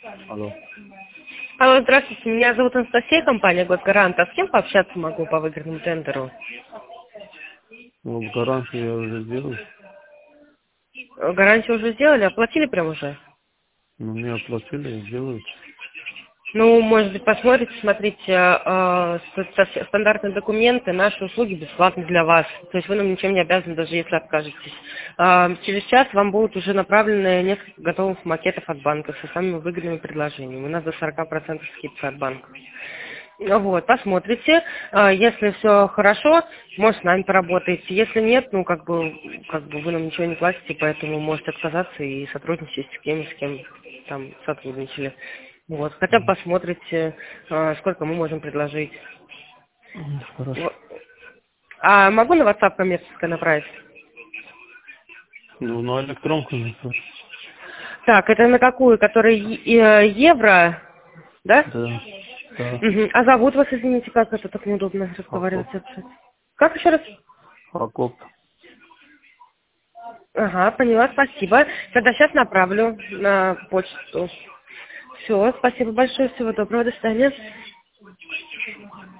Алло. Алло, здравствуйте, меня зовут Анастасия, компания «Госгарант». А с кем пообщаться могу по выигранному тендеру? Ну, гарантию я уже сделал. Гарантию уже сделали, оплатили прям уже? Но мне оплатили, сделают. Ну, может быть, посмотрите, смотрите, стандартные документы, наши услуги бесплатны для вас. То есть вы нам ничем не обязаны, даже если откажетесь. Через час вам будут уже направлены несколько готовых макетов от банка со самыми выгодными предложениями. У нас до 40% скидка от банка. Вот, посмотрите. Если все хорошо, может, с нами поработаете. Если нет, ну, как бы вы нам ничего не платите, поэтому можете отказаться и сотрудничать с кем там сотрудничали. Вот, хотя бы посмотрите, сколько мы можем предложить. Хорошо. Вот. А могу на WhatsApp коммерческое направить? Ну, на электронку написать. Так, это на какую? Которая евро, да? Да. Да. Мгм. А зовут вас, извините, как это так неудобно разговаривать? Акоп. Как еще раз? Акоп. Ага, поняла, спасибо. Тогда сейчас направлю на почту. Все, спасибо большое, всего доброго, до свидания.